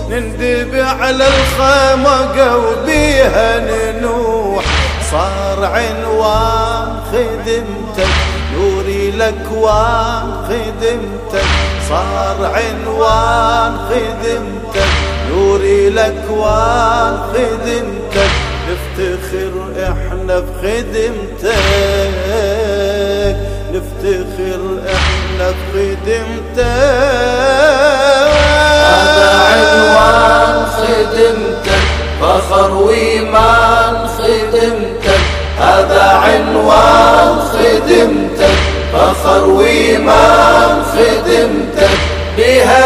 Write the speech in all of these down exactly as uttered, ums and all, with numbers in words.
نندب على الخمقة وبيها ننوح. صار عنوان خدمتك نوري الأكوان خدمتك، صار عنوان خدمتك نوري الأكوان خدمتك. نفتخر احنا بخدمتك، نفتخر احنا بخدمتك. هذا عنوان خدمتك فخر وإيمان خدمتك، هذا عنوان خدمتك فخر وإيمان خدمتك. بها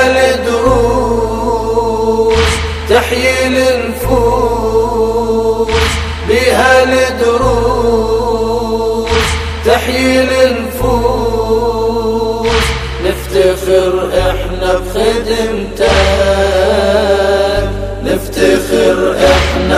الدروس تحيي النفوس، بها الدروس تحيي النفوس. نفتخر احنا بخدمتك، نفتخر احنا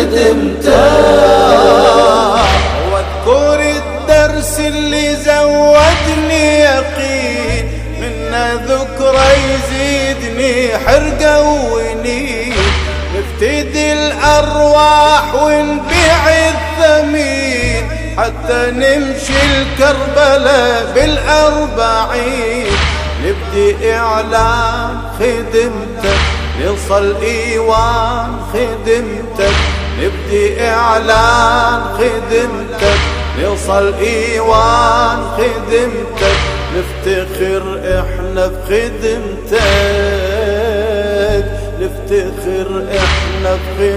بخدمتك. واذكر الدرس اللي زودني يقين، منا ذكرى يزيدني حرقة ونين. نفتدي الأرواح ونبيع الثمين، حتى نمشي الكربلة بالأربعين. نبدي إعلان خدمتك نوصل إيوان خدمتك، نبدي إعلان خدمتك نوصل إيوان خدمتك. نفتخر إحنا بخدمتك، نفتخر إحنا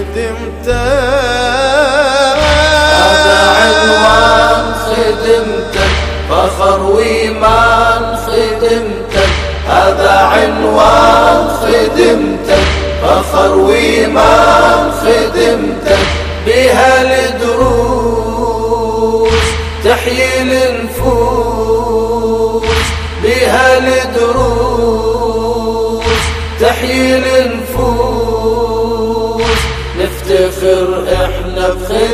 بخدمتك. هذا عنوان خدمتك فخر وإيمان خدمتك، هذا عنوان خدمتك فخر وإيمان خدمتك. بها الدروس تحيي النفوس، بها الدروس تحيي النفوس. نفتخر احنا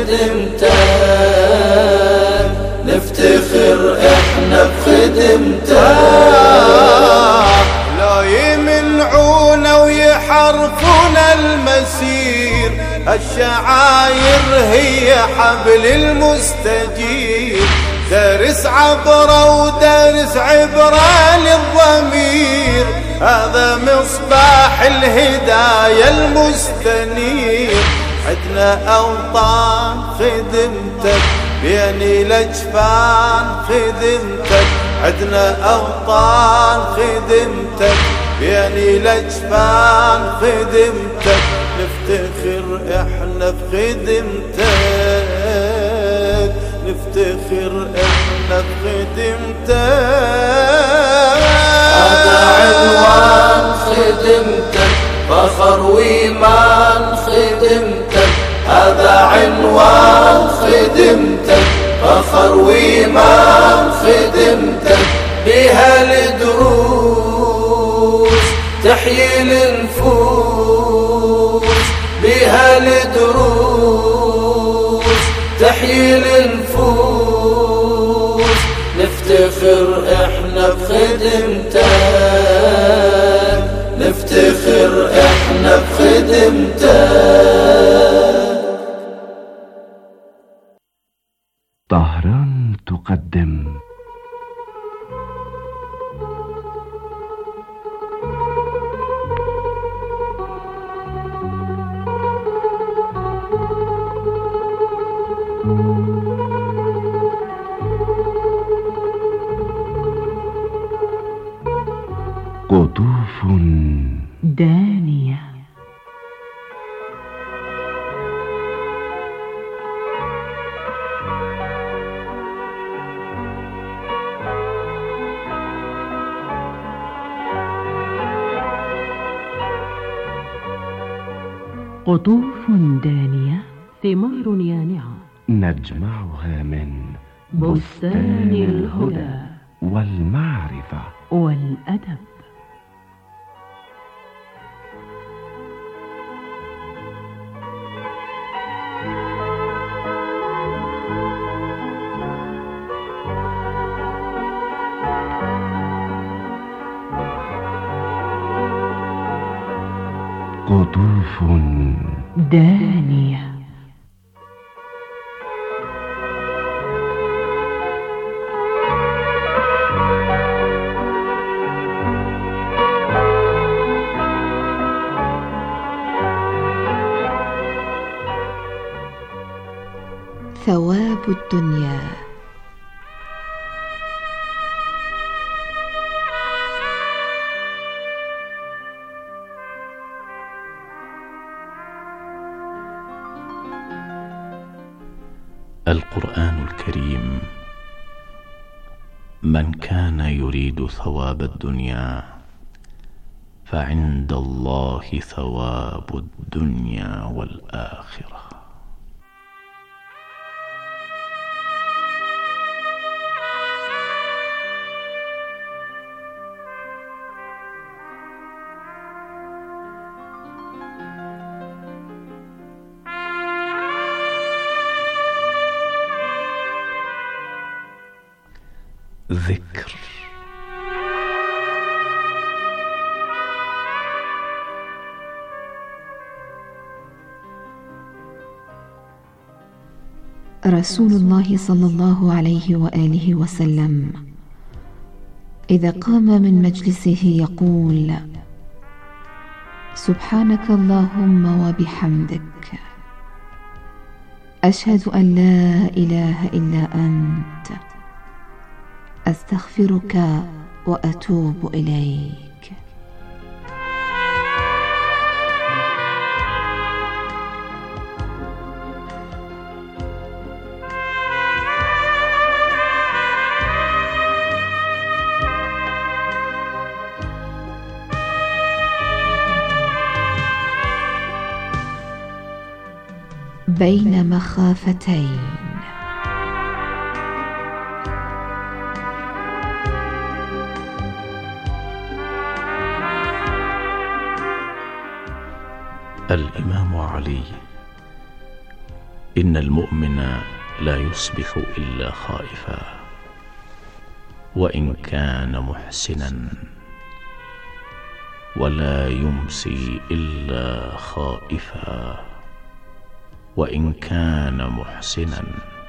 بخدمتك، نفتخر احنا بخدمتك. لا يمنعونا ويحرفونا المسير، الشعاير هي حبل المستجير. دارس عبرة ودارس عبرة للضمير، هذا مصباح الهداية المستنير. عدنا أوطان خدمتك بين الأجفان خدمتك، عدنا أوطان خدمتك بين الأجفان خدمتك. نفتخر احنا بخدمتك، نفتخر احنا بخدمتك. هذا عنوان خدمتك فخر وإيمان خدمتك، هذا عنوان خدمتك فخر وإيمان خدمتك. بها الدروس تحيي النفوس، بها الدروس تحيي النفوس. نفتخر احنا بخدمتك، نفتخر احنا بخدمتك. طهران تقدم قطوف دانية. قطوف دانية ثمار يانعة نجمعها من بستان الهدى والمعرفة والأدب. قطوف دانية. ثواب الدنيا. القرآن الكريم: من كان يريد ثواب الدنيا فعند الله ثواب الدنيا والآخرة. ذكر. رسول الله صلى الله عليه وآله وسلم إذا قام من مجلسه يقول: سبحانك اللهم وبحمدك، أشهد أن لا إله إلا أنت، أستغفرك وأتوب إليك. بين مخافتين. الإمام علي: إن المؤمن لا يصبح إلا خائفا، وإن كان محسنا، ولا يمسي إلا خائفا، وإن كان محسنا،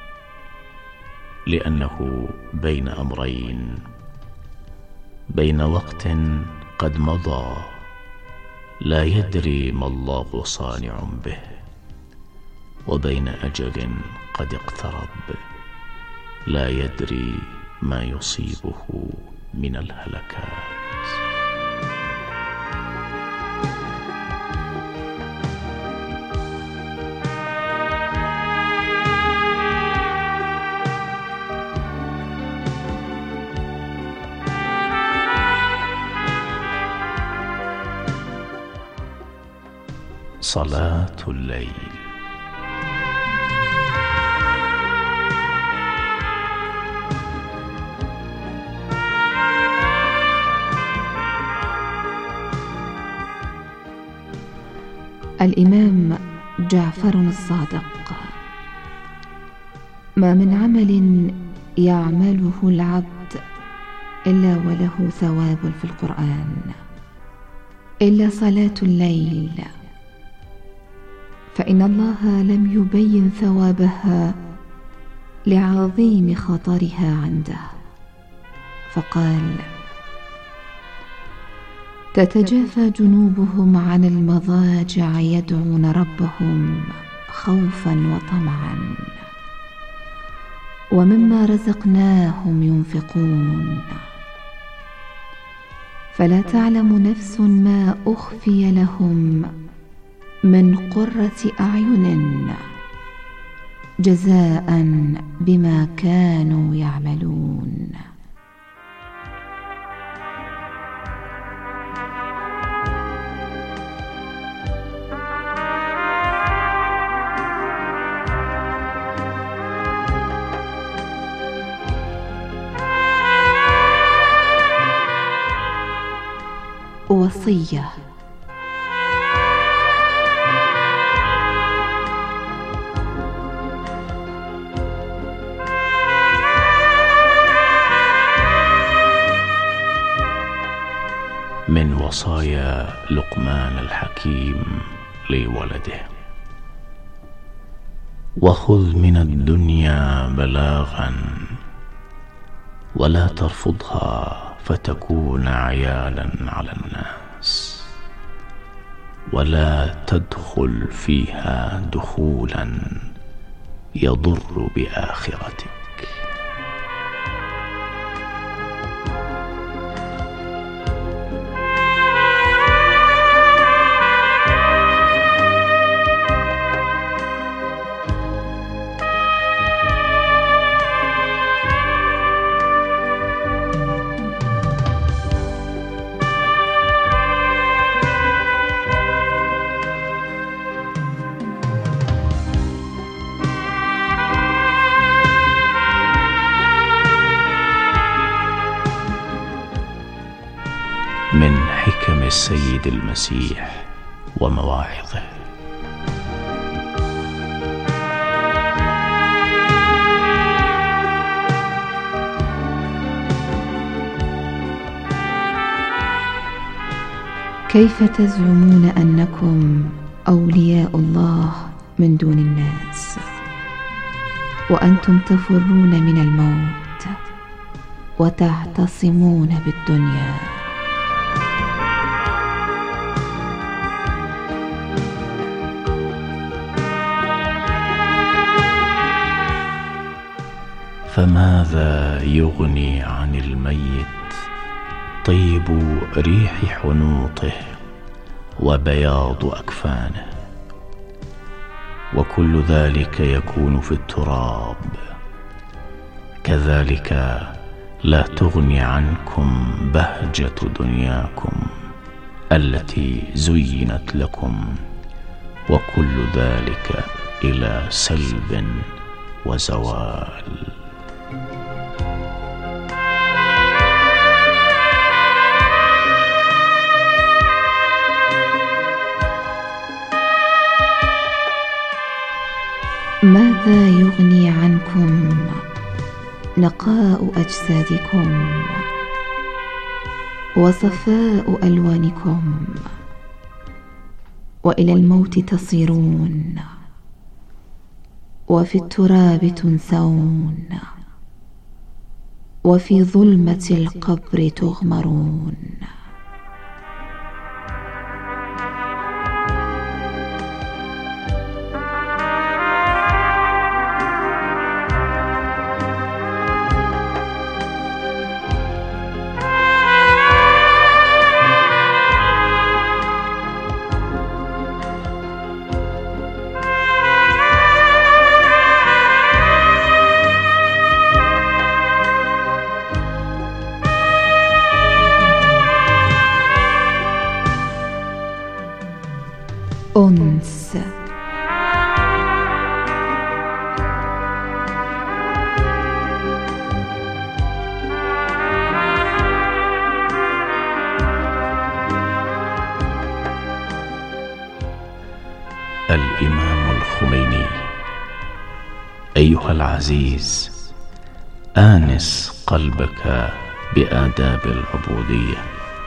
لأنه بين أمرين: بين وقت قد مضى لا يدري ما الله صانع به، وبين أجل قد اقترب لا يدري ما يصيبه من الهلكات. صلاة الليل. الإمام جعفر الصادق: ما من عمل يعمله العبد إلا وله ثواب في القرآن إلا صلاة الليل، فإن الله لم يبين ثوابها لعظيم خطرها عنده، فقال: تتجافى جنوبهم عن المضاجع يدعون ربهم خوفا وطمعا ومما رزقناهم ينفقون، فلا تعلم نفس ما أخفي لهم من قرة أعين جزاء بما كانوا يعملون. وصية. من وصايا لقمان الحكيم لولده: وخذ من الدنيا بلاغا ولا ترفضها فتكون عيالا على الناس، ولا تدخل فيها دخولا يضر بآخرتك. من حكم السيد المسيح ومواعظه: كيف تزعمون أنكم أولياء الله من دون الناس وأنتم تفرون من الموت وتعتصمون بالدنيا؟ فماذا يغني عن الميت طيب ريح حنوطه وبياض أكفانه، وكل ذلك يكون في التراب. كذلك لا تغني عنكم بهجة دنياكم التي زينت لكم، وكل ذلك إلى سلب وزوال. ماذا يغني عنكم نقاء أجسادكم وصفاء ألوانكم، وإلى الموت تصيرون وفي التراب تنثون وفي ظلمة القبر تغمرون. أنس. الإمام الخميني: أيها العزيز، آنس قلبك بآداب العبودية،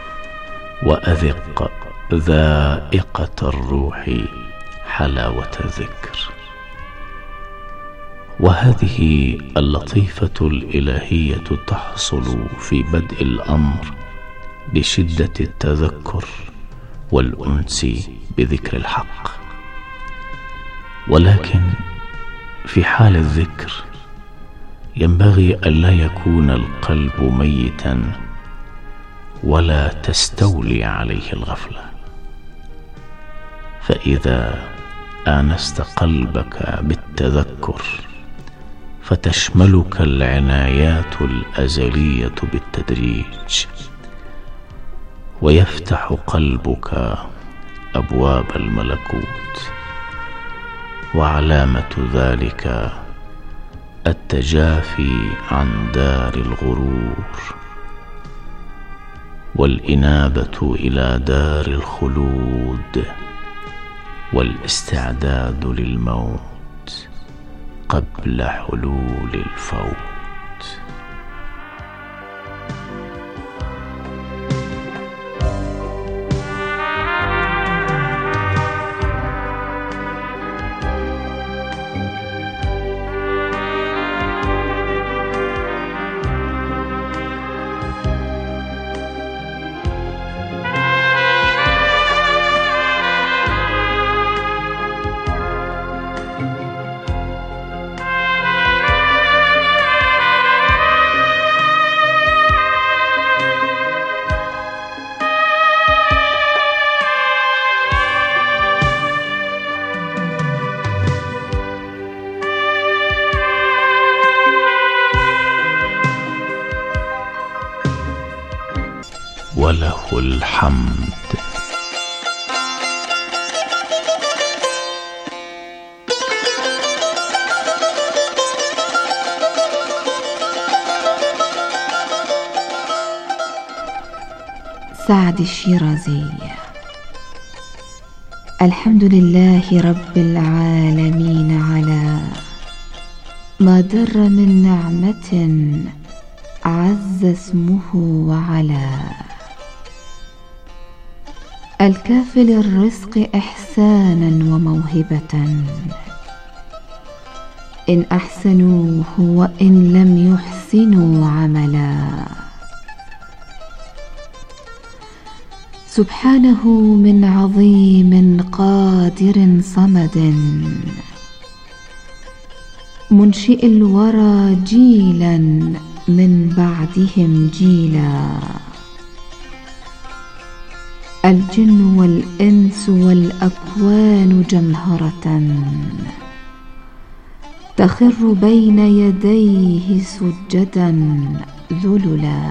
وأذق ذائقة الروح حلاوة الذكر. وهذه اللطيفة الإلهية تحصل في بدء الأمر بشدة التذكر والأنس بذكر الحق، ولكن في حال الذكر ينبغي ألا يكون القلب ميتا ولا تستولي عليه الغفلة. فإذا آنست قلبك بالتذكر فتشملك العنايات الأزلية بالتدريج، ويفتح قلبك أبواب الملكوت. وعلامة ذلك التجافي عن دار الغرور والإنابة إلى دار الخلود والاستعداد للموت قبل حلول الفوت. الحمد. سعد الشيرازي. الحمد لله رب العالمين على ما در من نعمة عز اسمه وعلا، الكافل الرزق إحسانا وموهبة، إن أحسنوا وإن لم يحسنوا عملا. سبحانه من عظيم قادر صمد، منشئ الورى جيلا من بعدهم جيلا. الجن والإنس والأكوان جمهرة، تخر بين يديه سجدا ذللا.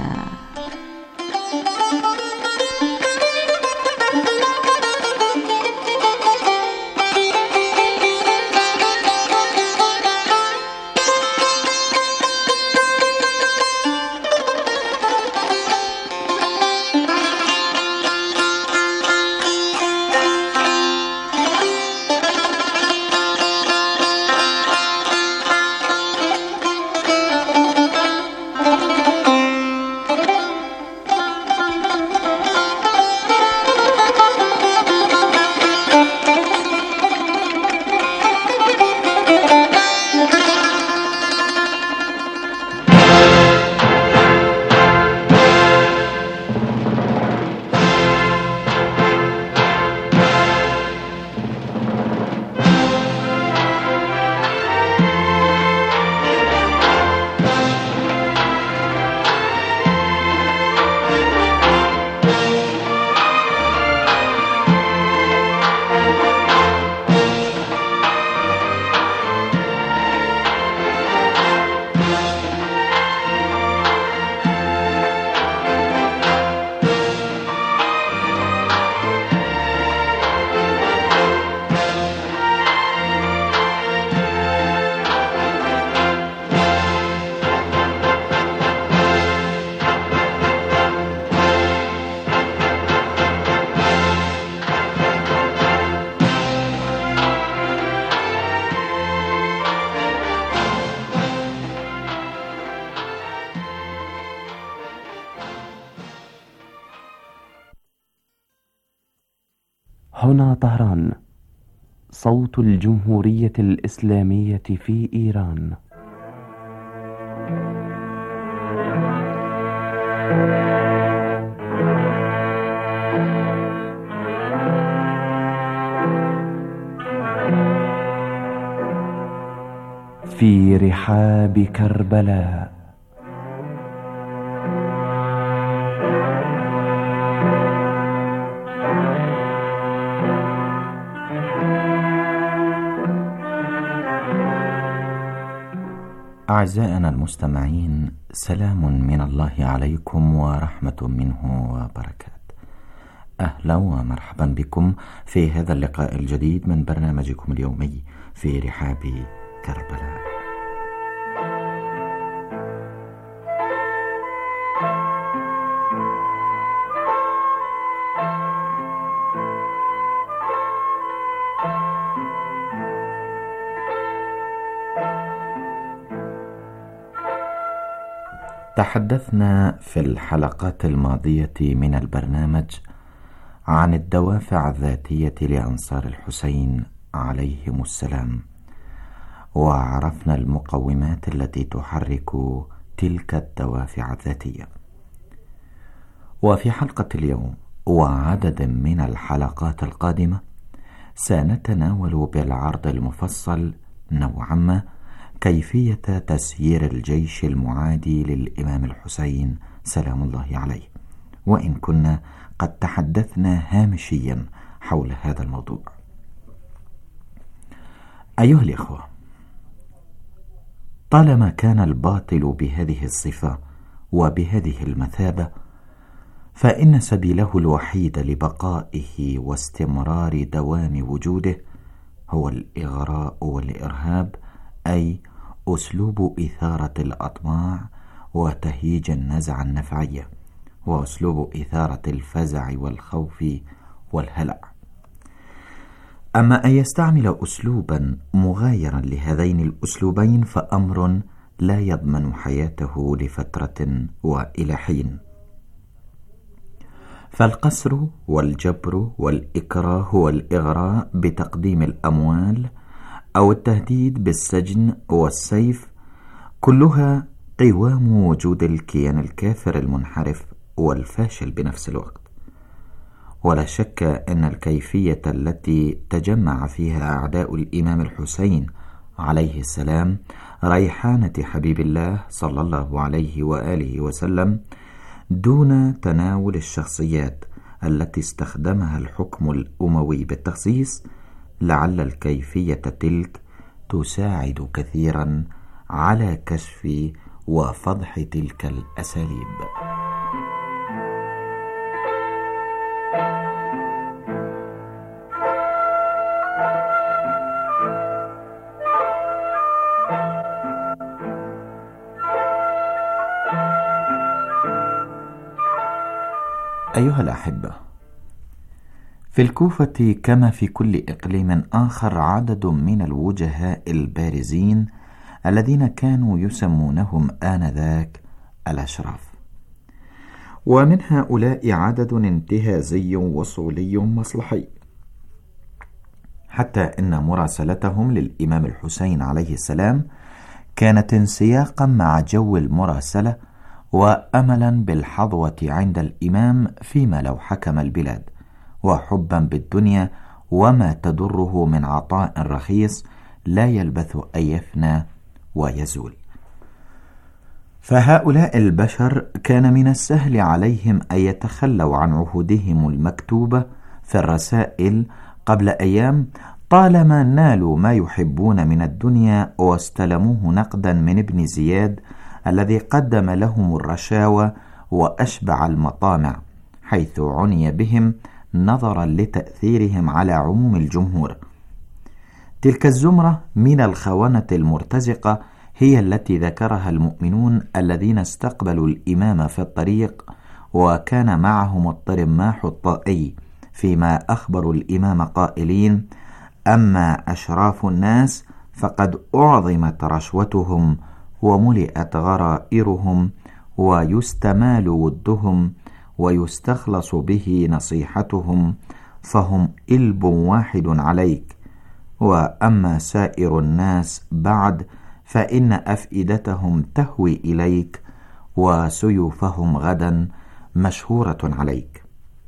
هنا طهران، صوت الجمهورية الإسلامية في إيران. في رحاب كربلاء، أعزائنا المستمعين، سلام من الله عليكم ورحمة منه وبركات. أهلا ومرحبا بكم في هذا اللقاء الجديد من برنامجكم اليومي في رحاب كربلاء. تحدثنا في الحلقات الماضية من البرنامج عن الدوافع الذاتية لأنصار الحسين عليهم السلام، وعرفنا المقومات التي تحرك تلك الدوافع الذاتية. وفي حلقة اليوم وعدد من الحلقات القادمة سنتناول بالعرض المفصل نوعا ما كيفية تسيير الجيش المعادي للإمام الحسين سلام الله عليه، وإن كنا قد تحدثنا هامشيا حول هذا الموضوع. أيها الإخوة، طالما كان الباطل بهذه الصفة وبهذه المثابة، فإن سبيله الوحيد لبقائه واستمرار دوام وجوده هو الإغراء والإرهاب، أي أسلوب إثارة الأطماع وتهييج النزعة النفعية، وأسلوب إثارة الفزع والخوف والهلع. أما أن يستعمل أسلوبا مغايرا لهذين الأسلوبين فأمر لا يضمن حياته لفترة وإلى حين. فالقسر والجبر والإكراه والإغراء بتقديم الأموال أو التهديد بالسجن والسيف كلها قوام وجود الكيان الكافر المنحرف والفاشل بنفس الوقت. ولا شك أن الكيفية التي تجمع فيها أعداء الإمام الحسين عليه السلام ريحانة حبيب الله صلى الله عليه وآله وسلم دون تناول الشخصيات التي استخدمها الحكم الأموي بالتخصيص، لعل الكيفية تلك تساعد كثيرا على كشف وفضح تلك الأساليب. أيها الأحبة، في الكوفة كما في كل إقليم آخر عدد من الوجهاء البارزين الذين كانوا يسمونهم آنذاك الأشراف، ومن هؤلاء عدد انتهازي وصولي مصلحي، حتى إن مراسلتهم للإمام الحسين عليه السلام كانت انسياقا مع جو المراسلة وأملا بالحظوة عند الإمام فيما لو حكم البلاد، وحبا بالدنيا وما تدره من عطاء رخيص لا يلبث أن يفنى ويزول. فهؤلاء البشر كان من السهل عليهم أن يتخلوا عن عهودهم المكتوبة في الرسائل قبل أيام طالما نالوا ما يحبون من الدنيا واستلموه نقدا من ابن زياد الذي قدم لهم الرشاوى وأشبع المطامع، حيث عني بهم نظرا لتأثيرهم على عموم الجمهور. تلك الزمرة من الخونة المرتزقة هي التي ذكرها المؤمنون الذين استقبلوا الإمام في الطريق وكان معهم الطرماح الطائي، فيما أخبروا الإمام قائلين: أما أشراف الناس فقد أعظمت رشوتهم وملئت غرائرهم ويستمال ودهم ويستخلص به نصيحتهم، فهم إلب واحد عليك. وأما سائر الناس بعد فإن أفئدتهم تهوي إليك وسيوفهم غدا مشهورة عليك.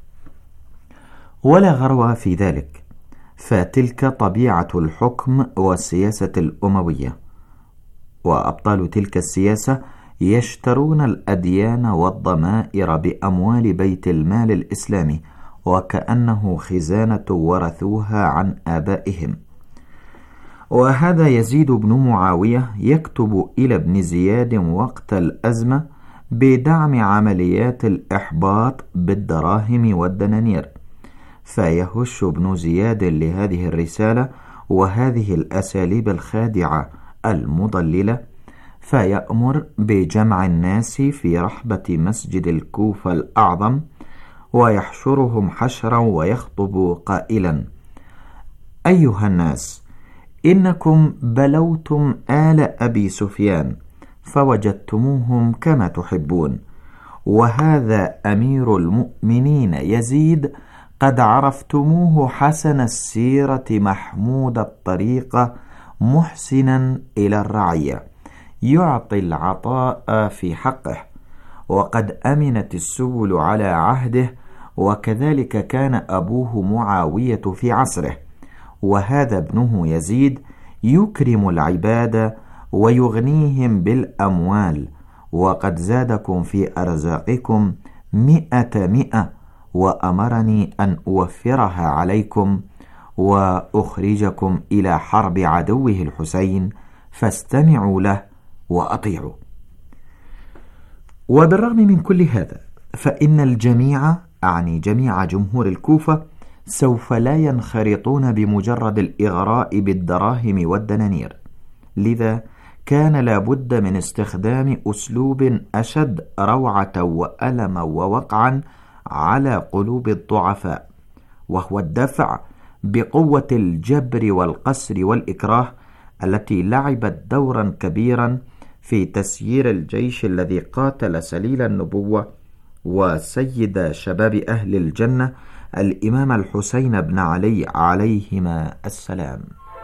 ولا غرو في ذلك، فتلك طبيعة الحكم والسياسة الأموية، وأبطال تلك السياسة يشترون الأديان والضمائر بأموال بيت المال الإسلامي وكأنه خزانة ورثوها عن آبائهم. وهذا يزيد بن معاوية يكتب إلى ابن زياد وقت الأزمة بدعم عمليات الإحباط بالدراهم والدنانير، فيهش ابن زياد لهذه الرسالة وهذه الأساليب الخادعة المضللة، فيأمر بجمع الناس في رحبة مسجد الكوفة الأعظم ويحشرهم حشرا ويخطب قائلا: أيها الناس، إنكم بلوتم آل أبي سفيان فوجدتموهم كما تحبون، وهذا أمير المؤمنين يزيد قد عرفتموه حسن السيرة محمود الطريقة محسنا إلى الرعية، يعطي العطاء في حقه، وقد أمنت السبل على عهده، وكذلك كان أبوه معاوية في عصره، وهذا ابنه يزيد يكرم العباد ويغنيهم بالأموال، وقد زادكم في أرزاقكم مئة مئة، وأمرني أن أوفرها عليكم وأخرجكم إلى حرب عدوه الحسين، فاستمعوا له وأطيعوا. وبالرغم من كل هذا فإن الجميع، أعني جميع جمهور الكوفة، سوف لا ينخرطون بمجرد الإغراء بالدراهم والدنانير، لذا كان لابد من استخدام أسلوب أشد روعة وألما ووقعا على قلوب الضعفاء، وهو الدفع بقوة الجبر والقسر والإكراه التي لعبت دورا كبيرا في تسيير الجيش الذي قاتل سليل النبوة وسيد شباب أهل الجنة الإمام الحسين بن علي عليهما السلام.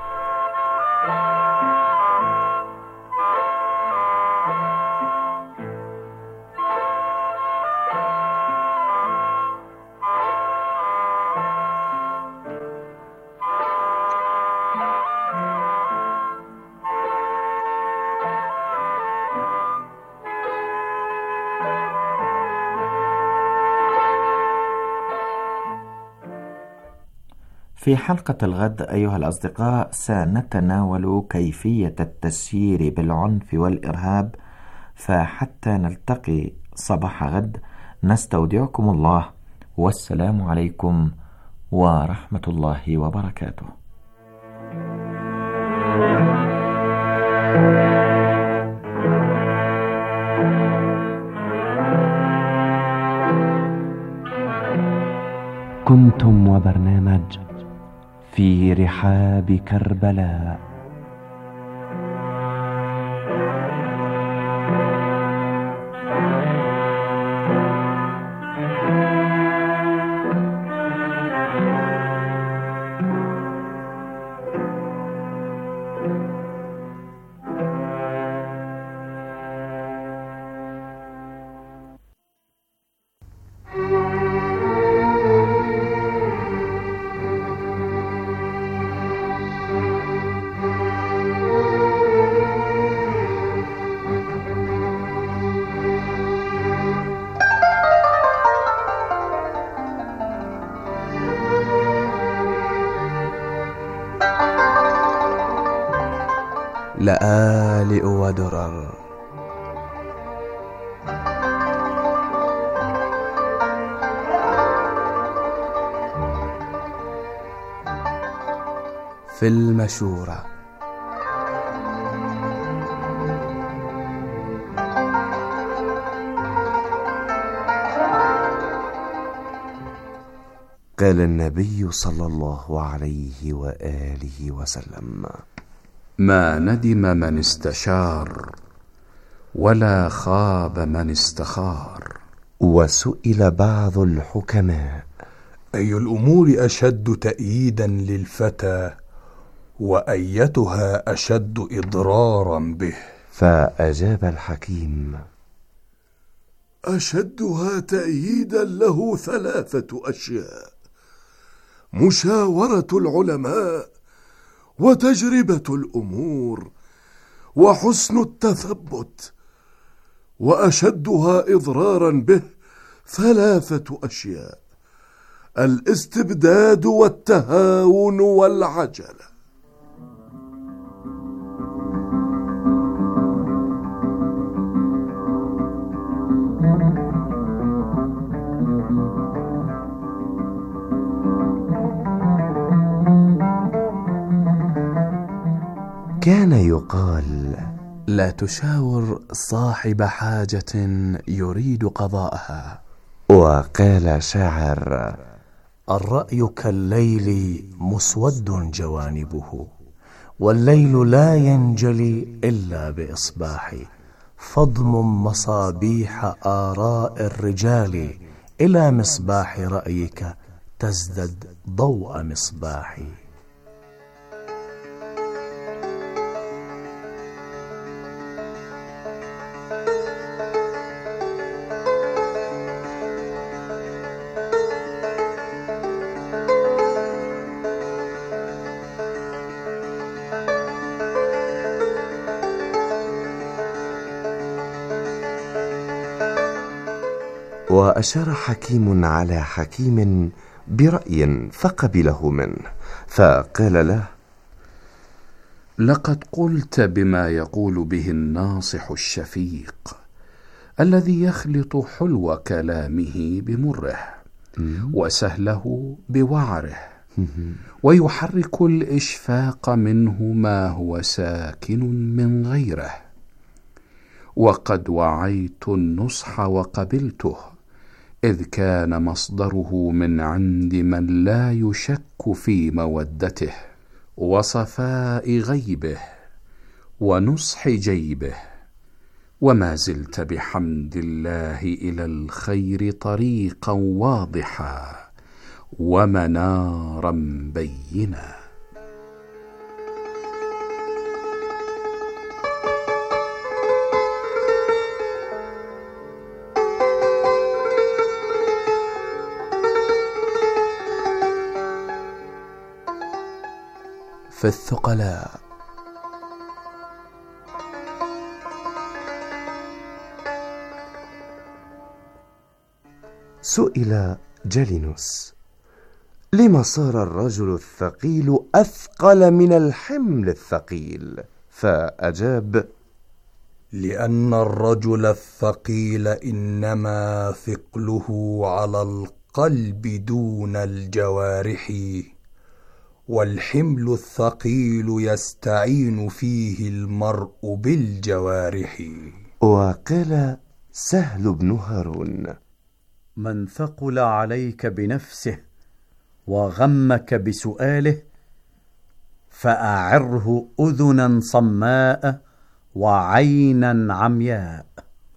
في حلقة الغد أيها الأصدقاء سنتناول كيفية التسيير بالعنف والإرهاب، فحتى نلتقي صباح غد نستودعكم الله، والسلام عليكم ورحمة الله وبركاته. كنتم وبرنامج في رحاب كربلاء. لآلئ ودرر في المشورة. قال النبي صلى الله عليه وآله وسلم: ما ندم من استشار ولا خاب من استخار. وسئل بعض الحكماء: أي الأمور أشد تأييدا للفتى وأيتها أشد إضرارا به؟ فأجاب الحكيم: أشدها تأييدا له ثلاثة أشياء: مشاورة العلماء، وتجربة الأمور، وحسن التثبت. وأشدها إضرارا به ثلاثة أشياء: الاستبداد والتهاون والعجلة. كان يقال: لا تشاور صاحب حاجة يريد قضاءها. وقال شاعر: الرأي كالليل مسود جوانبه، والليل لا ينجلي إلا بإصباح. فاضمم مصابيح آراء الرجال إلى مصباح رأيك تزدد ضوء مصباحي. وأشار حكيم على حكيم برأي فقبله منه، فقال له: لقد قلت بما يقول به الناصح الشفيق، الذي يخلط حلو كلامه بمره وسهله بوعره ويحرك الإشفاق منه ما هو ساكن من غيره. وقد وعيت النصح وقبلته، إذ كان مصدره من عند من لا يشك في مودته وصفاء غيبه ونصح جيبه. وما زلت بحمد الله إلى الخير طريقا واضحا ومنارا بينا. في الثقلاء. سئل جالينوس: لما صار الرجل الثقيل أثقل من الحمل الثقيل؟ فأجاب: لأن الرجل الثقيل إنما ثقله على القلب دون الجوارح، والحمل الثقيل يستعين فيه المرء بالجوارح. وقال سهل بن هارون: من ثقل عليك بنفسه وغمك بسؤاله فأعره أذنا صماء وعينا عمياء.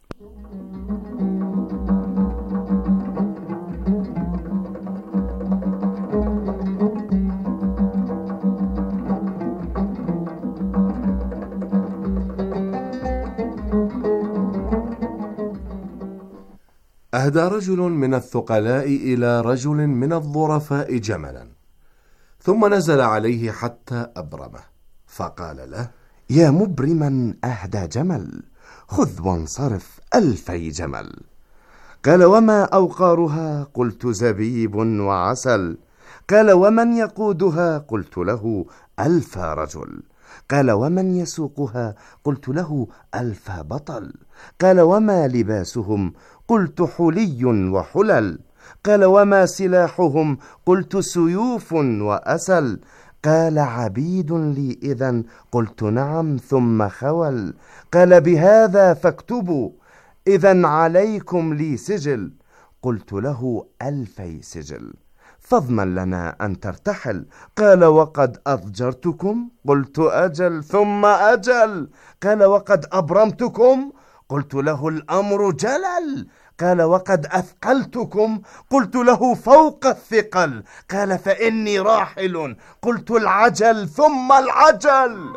أهدى رجل من الثقلاء إلى رجل من الظرفاء جملا، ثم نزل عليه حتى أبرمه، فقال له: يا مبرما أهدى جمل، خذ وانصرف ألفي جمل. قال: وما أوقارها؟ قلت: زبيب وعسل. قال: ومن يقودها؟ قلت له: ألف رجل. قال: ومن يسوقها؟ قلت له: ألف بطل. قال: وما لباسهم؟ قلت: حلي وحلل. قال: وما سلاحهم؟ قلت: سيوف وأسل. قال: عبيد لي إذن؟ قلت: نعم. ثم خول. قال: بهذا فاكتبوا، إذن عليكم لي سجل. قلت له: ألفي سجل، فاضمن لنا أن ترتحل. قال: وقد أضجرتكم؟ قلت: أجل. ثم أجل. قال: وقد أبرمتكم؟ قلت له: الأمر جلل. قال: وقد أثقلتكم؟ قلت له: فوق الثقل. قال: فإني راحل. قلت: العجل. ثم العجل.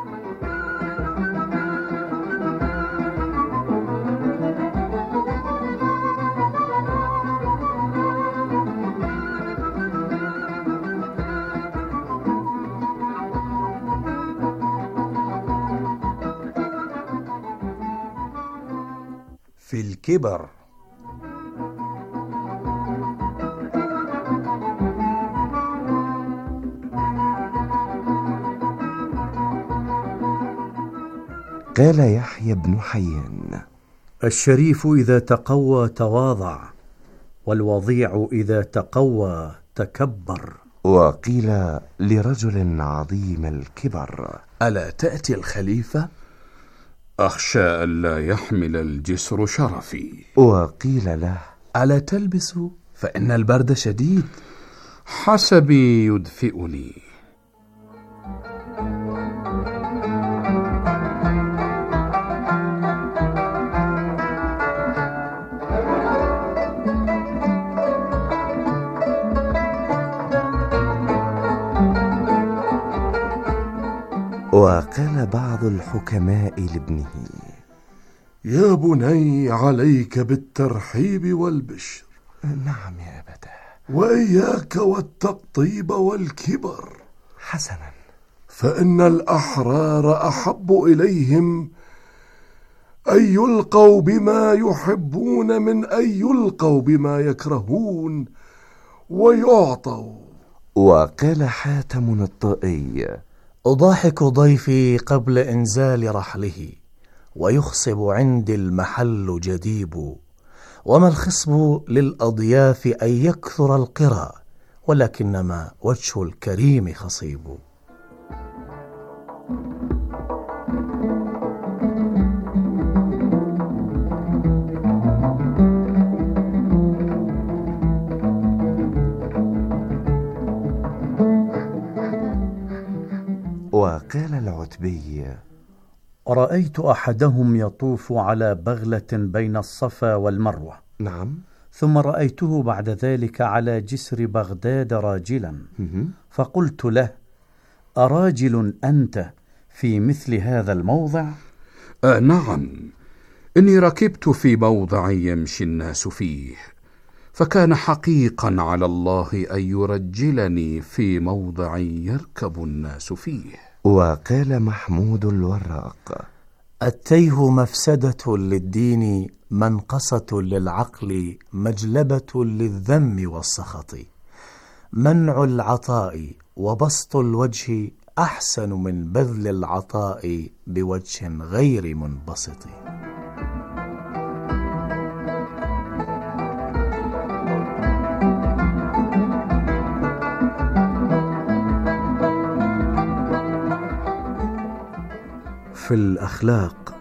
في الكبر. قال يحيى بن حيان: الشريف إذا تقوى تواضع، والوضيع إذا تقوى تكبر. وقيل لرجل عظيم الكبر: ألا تأتي الخليفة؟ أخشى ألا يحمل الجسر شرفي. وقيل له: ألا تلبس فإن البرد شديد؟ حسبي يدفئني. وقال بعض الحكماء لابنه: يا بني، عليك بالترحيب والبشر. نعم يا أبتاه. وإياك والتقطيب والكبر. حسنا. فإن الأحرار أحب إليهم أن يلقوا بما يحبون من أن يلقوا بما يكرهون ويعطوا. وقال حاتم الطائي: أضاحك ضيفي قبل إنزال رحله، ويخصب عندي المحل جديب. وما الخصب للأضياف أن يكثر القرى، ولكنما وجه الكريم خصيب. وقال العتبي: رأيت أحدهم يطوف على بغلة بين الصفا والمروة. نعم. ثم رأيته بعد ذلك على جسر بغداد راجلا، فقلت له: أراجل أنت في مثل هذا الموضع؟ آه نعم، إني ركبت في موضع يمشي الناس فيه، فكان حقيقا على الله أن يرجلني في موضع يركب الناس فيه. وقال محمود الوراق: التيه مفسدة للدين، منقصة للعقل، مجلبة للذم والسخط. منع العطاء وبسط الوجه أحسن من بذل العطاء بوجه غير منبسط. في الأخلاق: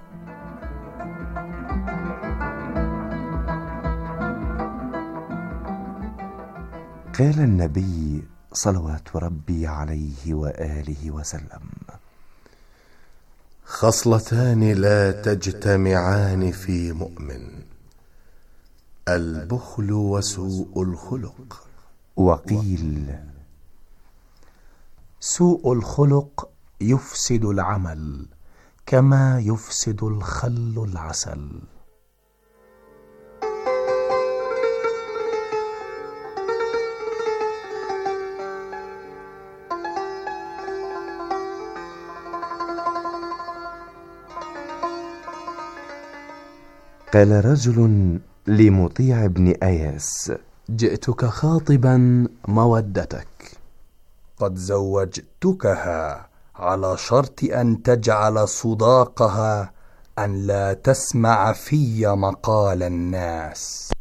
قال النبي صلوات ربي عليه وآله وسلم: خصلتان لا تجتمعان في مؤمن: البخل وسوء الخلق. وقيل: سوء الخلق يفسد العمل كما يفسد الخل العسل. قال رجل لمطيع بن أياس: جئتك خاطبا مودتك، قد زوجتكها على شرط أن تجعل صداقها أن لا تسمع في مقال الناس.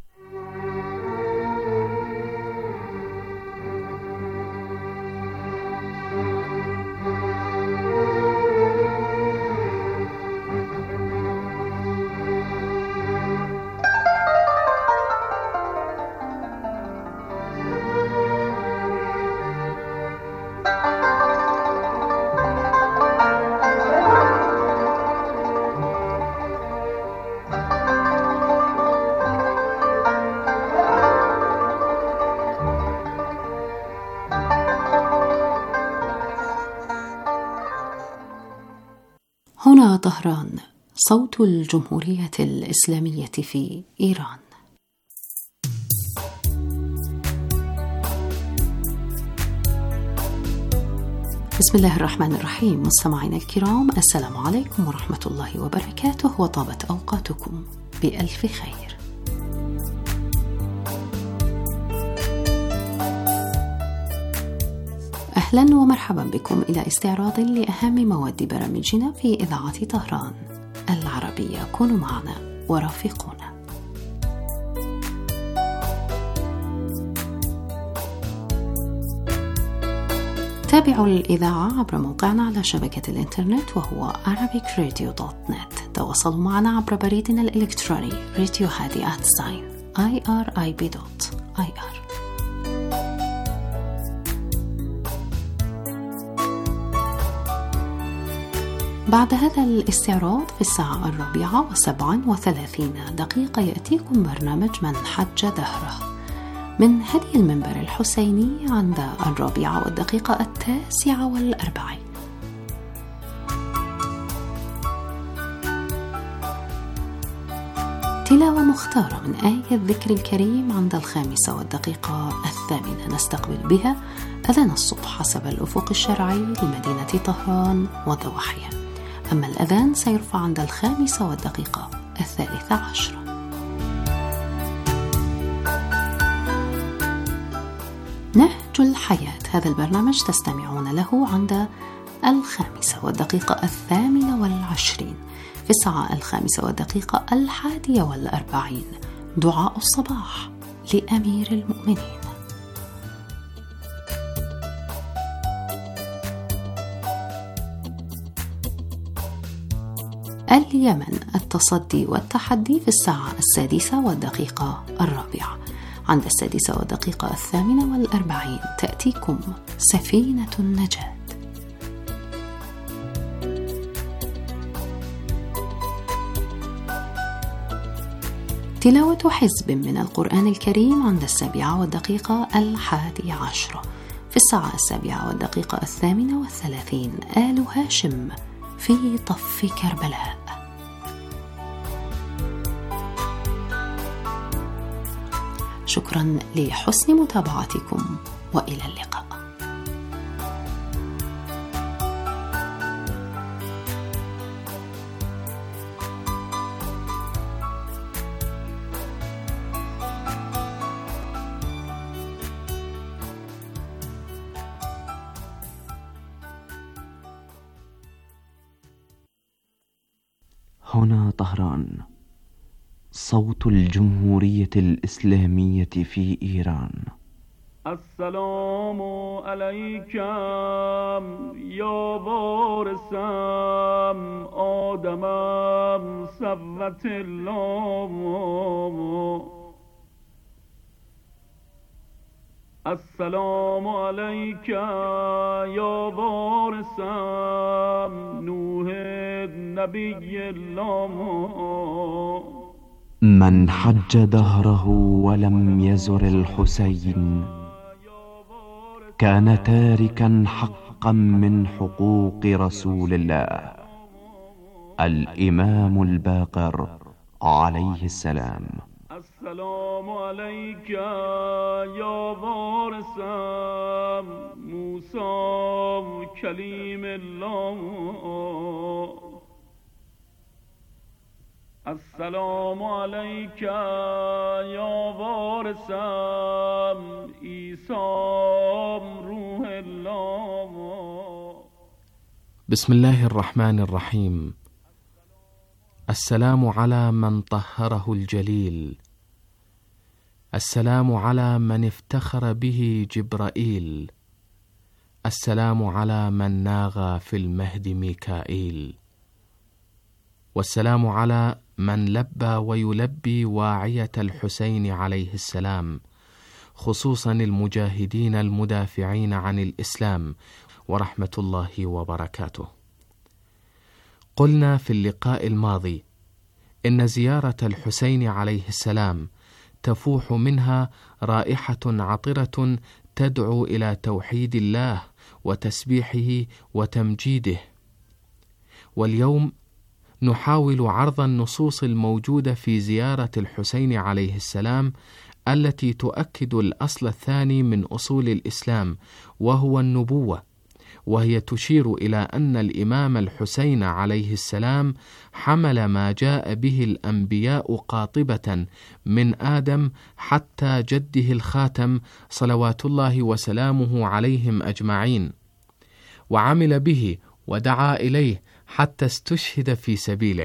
هنا طهران، صوت الجمهورية الإسلامية في إيران. بسم الله الرحمن الرحيم. مستمعينا الكرام، السلام عليكم ورحمة الله وبركاته، وطابت أوقاتكم بألف خير. أهلا ومرحبا بكم إلى استعراض لأهم مواد برامجنا في إذاعة طهران العربية. كونوا معنا ورافقونا. تابعوا الإذاعة عبر موقعنا على شبكة الإنترنت وهو arabic radio dot net. تواصلوا معنا عبر بريدنا الإلكتروني راديو هادي آت ساين آي آر آي بي دوت آي آر. بعد هذا الاستعراض في الساعة الرابعة وسبع وثلاثين دقيقة يأتيكم برنامج من حج دهره من هدي المنبر الحسيني عند الرابعة والدقيقة التاسعة والأربعين. تلاوة مختارة من آية الذكر الكريم عند الخامسة والدقيقة الثامنة نستقبل بها أذان الصبح حسب الأفق الشرعي لمدينة طهران وضواحيها. أما الأذان سيرفع عند الخامسة والدقيقة الثالثة عشرة. نهج الحياة، هذا البرنامج تستمعون له عند الخامسة والدقيقة الثامنة والعشرين. في الساعة الخامسة والدقيقة الحادية والأربعين دعاء الصباح لأمير المؤمنين. اليمن التصدي والتحدي في الساعة السادسة والدقيقة الرابعة. عند السادسة والدقيقة الثامنة والأربعين تأتيكم سفينة النجاة. تلاوة حزب من القرآن الكريم عند السابعة والدقيقة الحادية عشرة. في الساعة السابعة والدقيقة الثامنة والثلاثين آل هاشم في طف كربلاء. شكرا لحسن متابعتكم وإلى اللقاء. هنا طهران، صوت الجمهورية الإسلامية في إيران. السلام علیکم یا وارثم آدمم صبوت الله. السلام علیک یا وارثم نوح نبی الله. من حج دهره ولم يزر الحسين كان تاركا حقا من حقوق رسول الله الإمام الباقر عليه السلام. السلام علیک یا وارثم موسی کلیم الله. السلام علیک یا وارثم عیسی روح الله. بسم الله الرحمن الرحيم. السلام على من طهره الجليل. السلام على من افتخر به جبرائيل. السلام على من ناغى في المهد ميكائيل. والسلام على من لبى ويلبي واعية الحسين عليه السلام، خصوصا المجاهدين المدافعين عن الإسلام، ورحمة الله وبركاته. قلنا في اللقاء الماضي إن زيارة الحسين عليه السلام تفوح منها رائحة عطرة تدعو إلى توحيد الله وتسبيحه وتمجيده. واليوم نحاول عرض النصوص الموجودة في زيارة الحسين عليه السلام التي تؤكد الأصل الثاني من أصول الإسلام، وهو النبوة، وهي تشير إلى أن الإمام الحسين عليه السلام حمل ما جاء به الأنبياء قاطبة من آدم حتى جده الخاتم صلوات الله وسلامه عليهم أجمعين، وعمل به ودعا إليه حتى استشهد في سبيله.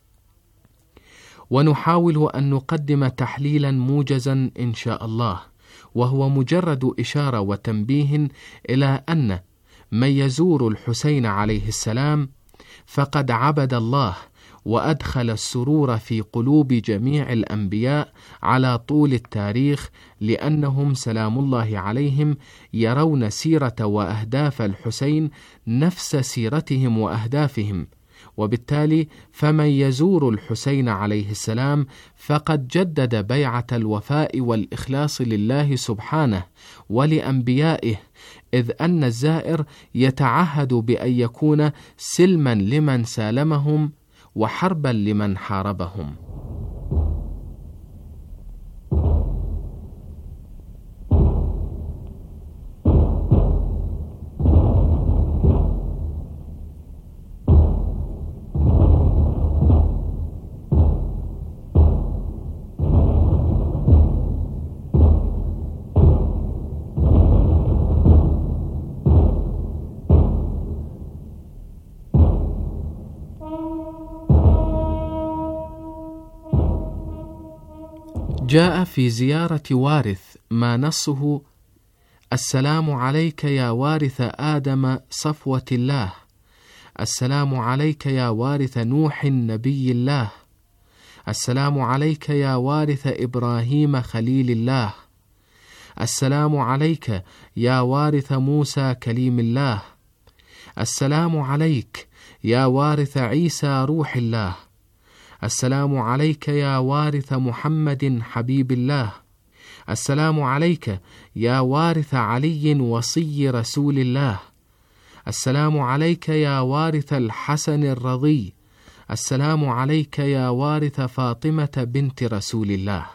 ونحاول أن نقدم تحليلا موجزا إن شاء الله، وهو مجرد إشارة وتنبيه إلى أن من يزور الحسين عليه السلام فقد عبد الله وأدخل السرور في قلوب جميع الأنبياء على طول التاريخ، لأنهم سلام الله عليهم يرون سيرة وأهداف الحسين نفس سيرتهم وأهدافهم، وبالتالي فمن يزور الحسين عليه السلام فقد جدد بيعة الوفاء والإخلاص لله سبحانه ولأنبيائه، إذ أن الزائر يتعهد بأن يكون سلما لمن سالمهم وحربا لمن حاربهم. جاء في زيارة وارث ما نصه: السلام عليك يا وارث آدم صفوة الله، السلام عليك يا وارث نوح نبي الله، السلام عليك يا وارث إبراهيم خليل الله، السلام عليك يا وارث موسى كليم الله، السلام عليك يا وارث عيسى روح الله، السلام عليك يا وارث محمد حبيب الله، السلام عليك يا وارث علي وصي رسول الله، السلام عليك يا وارث الحسن الرضي، السلام عليك يا وارث فاطمة بنت رسول الله.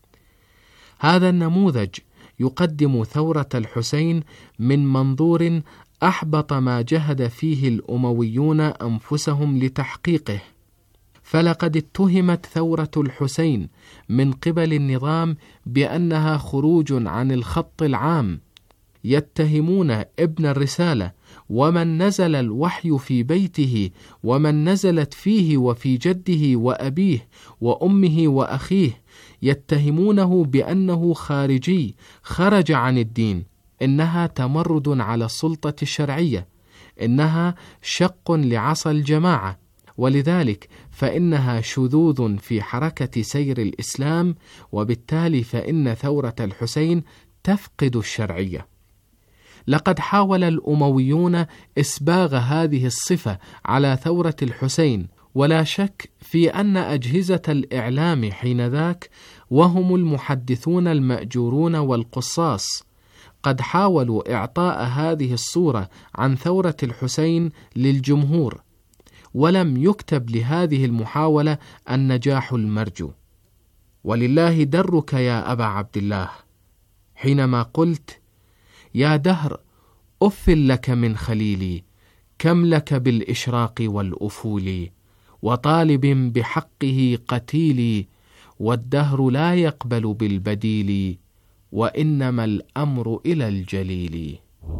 هذا النموذج يقدم ثورة الحسين من منظور أحبط ما جهد فيه الأمويون أنفسهم لتحقيقه. فلقد اتهمت ثورة الحسين من قبل النظام بأنها خروج عن الخط العام، يتهمون ابن الرسالة ومن نزل الوحي في بيته ومن نزلت فيه وفي جده وأبيه وأمه وأخيه، يتهمونه بأنه خارجي خرج عن الدين، إنها تمرد على السلطة الشرعية، إنها شق لعصا الجماعة، ولذلك فإنها شذوذ في حركة سير الإسلام، وبالتالي فإن ثورة الحسين تفقد الشرعية. لقد حاول الأمويون إسباغ هذه الصفة على ثورة الحسين، ولا شك في أن أجهزة الإعلام حينذاك وهم المحدثون المأجورون والقصاص قد حاولوا إعطاء هذه الصورة عن ثورة الحسين للجمهور، ولم يكتب لهذه المحاولة النجاح المرجو. ولله درك يا أبا عبد الله حينما قلت: يا دهر أف لك من خليلي، كم لك بالإشراق والأفول، وطالب بحقه قتيلي، والدهر لا يقبل بالبديل، وإنما الأمر إلى الجليل.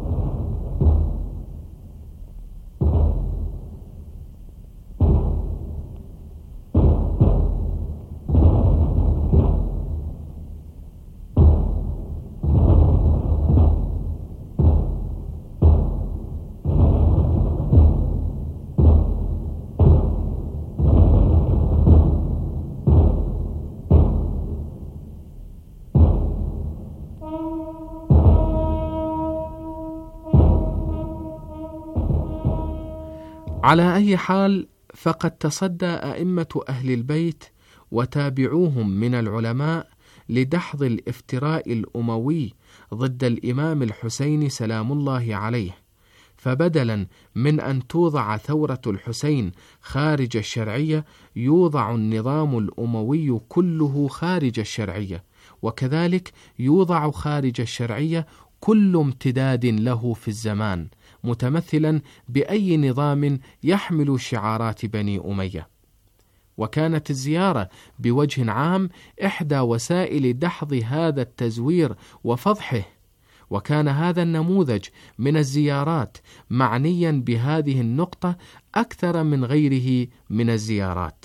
على أي حال، فقد تصدى أئمة أهل البيت وتابعوهم من العلماء لدحض الافتراء الأموي ضد الإمام الحسين سلام الله عليه، فبدلا من أن توضع ثورة الحسين خارج الشرعية، يوضع النظام الأموي كله خارج الشرعية، وكذلك يوضع خارج الشرعية كل امتداد له في الزمان، متمثلا بأي نظام يحمل شعارات بني أمية. وكانت الزيارة بوجه عام إحدى وسائل دحض هذا التزوير وفضحه، وكان هذا النموذج من الزيارات معنيا بهذه النقطة أكثر من غيره من الزيارات.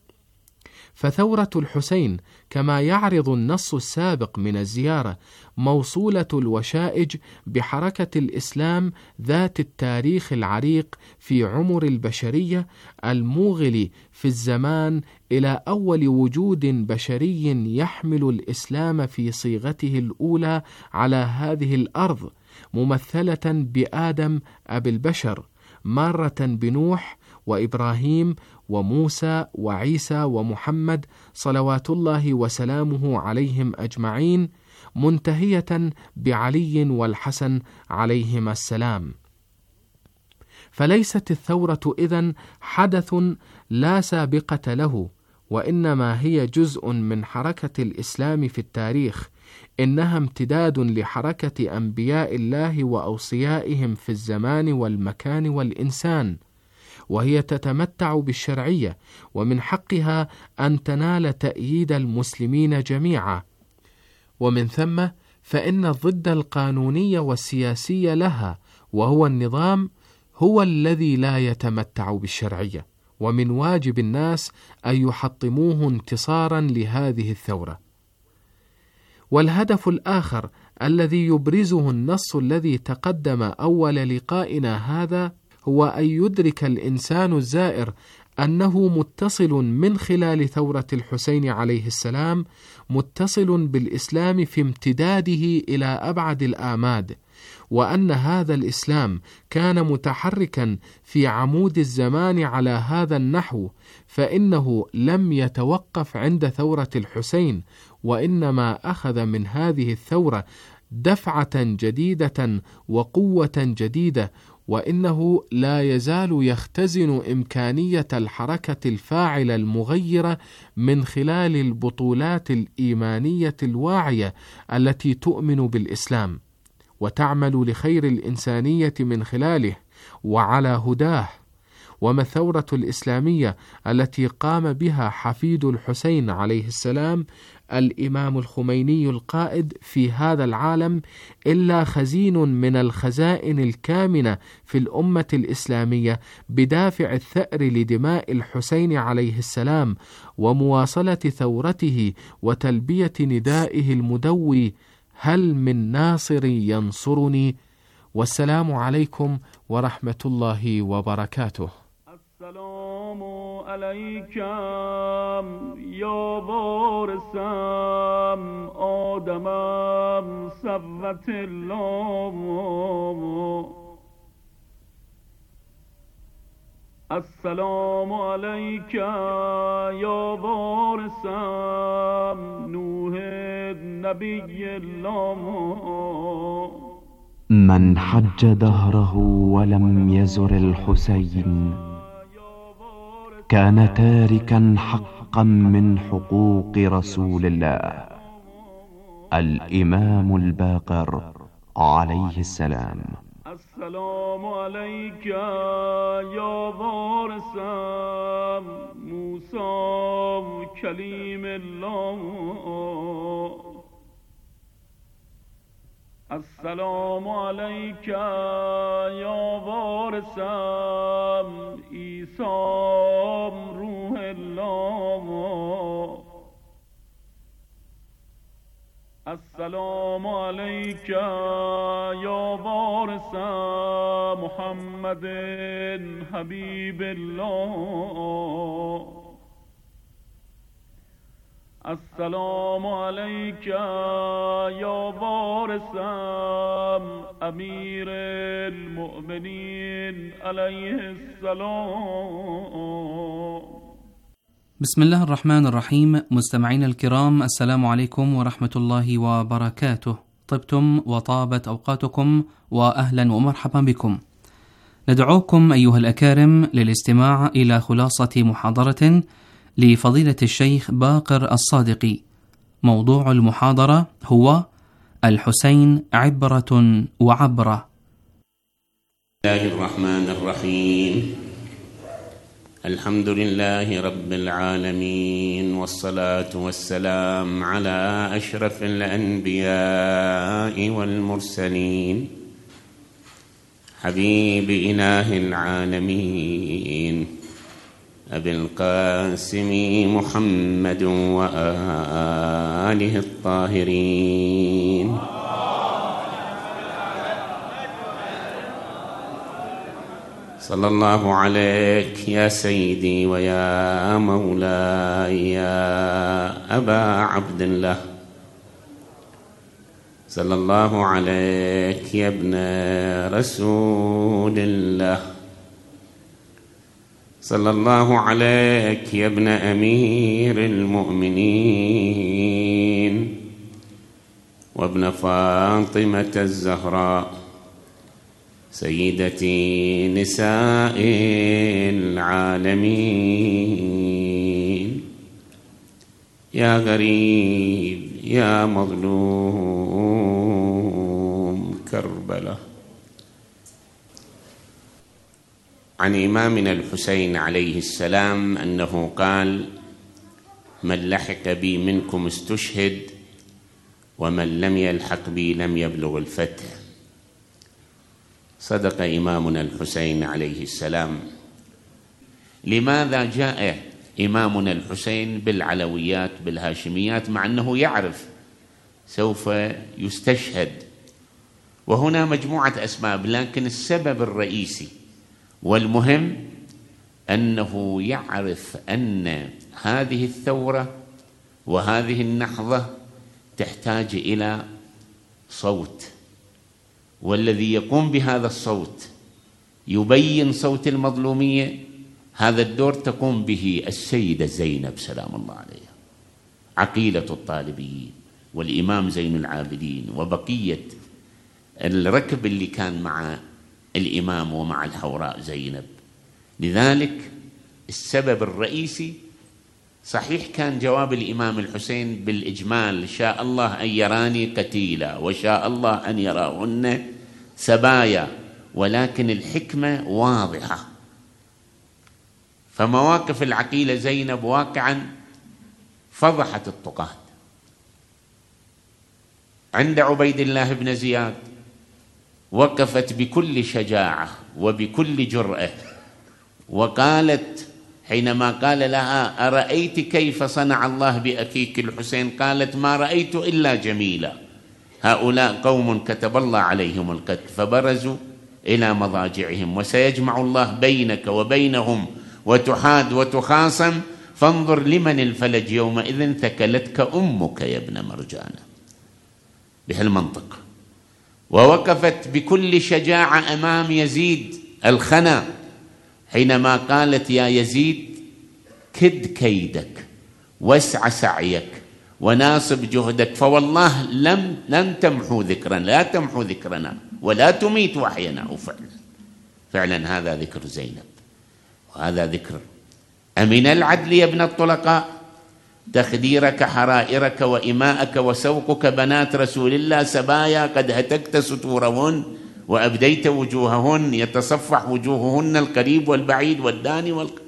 فثورة الحسين كما يعرض النص السابق من الزيارة موصولة الوشائج بحركة الإسلام ذات التاريخ العريق في عمر البشرية الموغل في الزمان إلى أول وجود بشري يحمل الإسلام في صيغته الأولى على هذه الأرض، ممثلة بآدم أبي البشر، مارة بنوح وإبراهيم وموسى وعيسى ومحمد صلوات الله وسلامه عليهم أجمعين، منتهية بعلي والحسن عليهما السلام. فليست الثورة إذن حدث لا سابقة له، وإنما هي جزء من حركة الإسلام في التاريخ، إنها امتداد لحركة أنبياء الله وأوصيائهم في الزمان والمكان والإنسان، وهي تتمتع بالشرعية، ومن حقها أن تنال تأييد المسلمين جميعا، ومن ثم فإن الضد القانوني والسياسي لها وهو النظام هو الذي لا يتمتع بالشرعية، ومن واجب الناس أن يحطموه انتصارا لهذه الثورة. والهدف الآخر الذي يبرزه النص الذي تقدم أول لقائنا هذا هو أن يدرك الإنسان الزائر أنه متصل من خلال ثورة الحسين عليه السلام، متصل بالإسلام في امتداده إلى أبعد الآماد، وأن هذا الإسلام كان متحركا في عمود الزمان على هذا النحو، فإنه لم يتوقف عند ثورة الحسين، وإنما أخذ من هذه الثورة دفعة جديدة وقوة جديدة، وإنه لا يزال يختزن إمكانية الحركة الفاعلة المغيرة من خلال البطولات الإيمانية الواعية التي تؤمن بالإسلام وتعمل لخير الإنسانية من خلاله وعلى هداه. وما الثورة الإسلامية التي قام بها حفيد الحسين عليه السلام الإمام الخميني القائد في هذا العالم إلا خزين من الخزائن الكامنة في الأمة الإسلامية بدافع الثأر لدماء الحسين عليه السلام ومواصلة ثورته وتلبية ندائه المدوي: هل من ناصر ينصرني؟ والسلام عليكم ورحمة الله وبركاته. السلام عليك يا وارثم آدمم ثروت الله. السلام عليك يا وارثم نوح نبي الله. من حج دهره ولم يزر الحسين كان تاركا حقا من حقوق رسول الله الإمام الباقر عليه السلام. السلام عليك يا وارث موسى كليم الله. السلام عليك يا وارث عيسى روح الله. السلام عليك يا وارث محمد حبيب الله. السلام عليك يا وارث أمير المؤمنين عليه السلام. بسم الله الرحمن الرحيم. مستمعينا الكرام، السلام عليكم ورحمة الله وبركاته. طبتم وطابت أوقاتكم، وأهلا ومرحبا بكم. ندعوكم أيها الأكارم للاستماع إلى خلاصة محاضرة لفضيلة الشيخ باقر الصادقي. موضوع المحاضرة هو الحسين عبرة وعبرة. بسم الله الرحمن الرحيم. الحمد لله رب العالمين، والصلاة والسلام على أشرف الأنبياء والمرسلين، حبيب إله العالمين أبي القاسم محمد وآله الطاهرين. صلى الله عليك يا سيدي ويا مولاي يا أبا عبد الله. صلى الله عليك يا ابن رسول الله. صلى الله عليك يا ابن أمير المؤمنين وابن فاطمة الزهراء سيدتي نساء العالمين، يا غريب يا مظلوم كربلاء. عن إمامنا الحسين عليه السلام أنه قال: من لحق بي منكم استشهد، ومن لم يلحق بي لم يبلغ الفتح. صدق إمامنا الحسين عليه السلام. لماذا جاء إمامنا الحسين بالعلويات بالهاشميات مع أنه يعرف سوف يستشهد. وهنا مجموعة أسباب، لكن السبب الرئيسي والمهم أنه يعرف أن هذه الثورة وهذه النهضة تحتاج إلى صوت، والذي يقوم بهذا الصوت يبين صوت المظلومية، هذا الدور تقوم به السيدة زينب سلام الله عليها، عقيلة الطالبيين، والإمام زين العابدين، وبقية الركب اللي كان مع الإمام ومع الحوراء زينب. لذلك السبب الرئيسي صحيح كان جواب الإمام الحسين بالإجمال: شاء الله أن يراني قتيلا وشاء الله أن يراهن سبايا، ولكن الحكمة واضحة. فمواقف العقيلة زينب واقعا فضحت الطغاة. عند عبيد الله بن زياد وقفت بكل شجاعة وبكل جرأة، وقالت حينما قال لها: أرأيت كيف صنع الله بأخيك الحسين؟ قالت: ما رأيت إلا جميلا، هؤلاء قوم كتب الله عليهم القتل فبرزوا إلى مضاجعهم، وسيجمع الله بينك وبينهم وتحاد وتخاصم، فانظر لمن الفلج يومئذ ثكلتك أمك يا ابن مرجانة، بهالمنطق. ووقفت بكل شجاعة أمام يزيد الخنا حينما قالت: يا يزيد كد كيدك واسع سعيك وناصب جهدك، فوالله لم لن تمحو ذكرنا، لا تمحو ذكرنا ولا تميت وحينا. وفعلا فعلا هذا ذكر زينب، وهذا ذكر أمن العدل يا ابن الطلقاء، تخديرك حرائرك وإماءك وسوقك بنات رسول الله سبايا، قد هتكت ستورهن وأبديت وجوههن، يتصفح وجوههن القريب والبعيد والداني والق...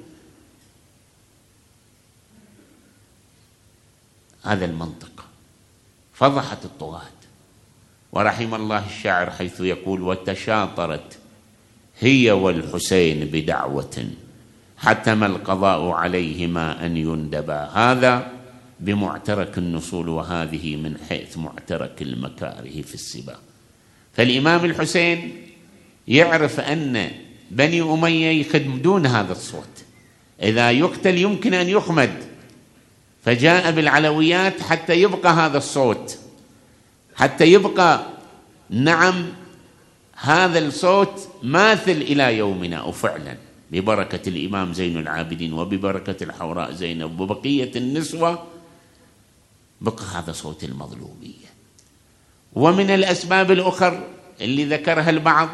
هذا المنطق. فضحت الطغاة. ورحم الله الشاعر حيث يقول: وتشاطرت هي والحسين بدعوة حتم القضاء عليهما أن يندبا، هذا بمعترك النصول وهذه من حيث معترك المكاره في السبا. فالإمام الحسين يعرف أن بني أمية يخدمون هذا الصوت، إذا يقتل يمكن أن يخمد، فجاء بالعلويات حتى يبقى هذا الصوت، حتى يبقى نعم هذا الصوت ماثل إلى يومنا. وفعلا ببركة الإمام زين العابدين وببركة الحوراء زينب وبقية النسوة بقى هذا صوت المظلومية. ومن الأسباب الأخرى اللي ذكرها البعض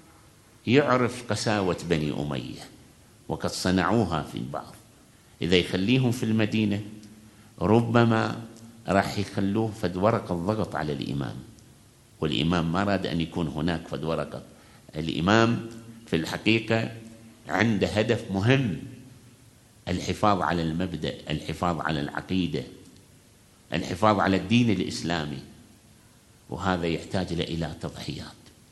يعرف قساوة بني أمية، وقد صنعوها في البعض، إذا يخليهم في المدينة ربما راح يخلوه فد ورقة ضغط على الإمام، والإمام ما أراد أن يكون هناك فد ورقة. الإمام في الحقيقة عنده هدف مهم: الحفاظ على المبدأ، الحفاظ على العقيدة، الحفاظ على الدين الإسلامي، وهذا يحتاج إلى تضحيات.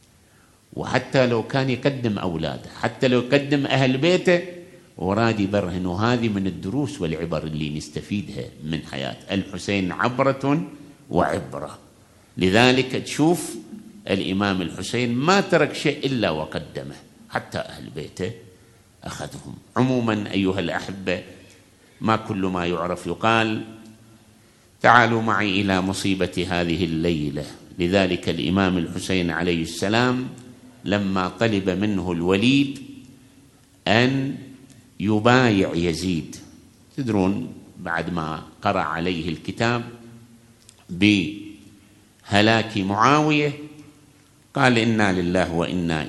وحتى لو كان يقدم أولاده، حتى لو يقدم أهل بيته، وراد يبرهن. وهذه من الدروس والعبر اللي نستفيدها من حياة الحسين، عبرة وعبرة. لذلك تشوف الإمام الحسين ما ترك شيء إلا وقدمه، حتى أهل بيته أخذهم. عموما أيها الأحبة، ما كل ما يعرف يقال. تعالوا معي إلى مصيبة هذه الليلة. لذلك الإمام الحسين عليه السلام لما طلب منه الوليد أن يبايع يزيد، تدرون بعد ما قرأ عليه الكتاب بهلاك معاوية قال: إنا لله وإنا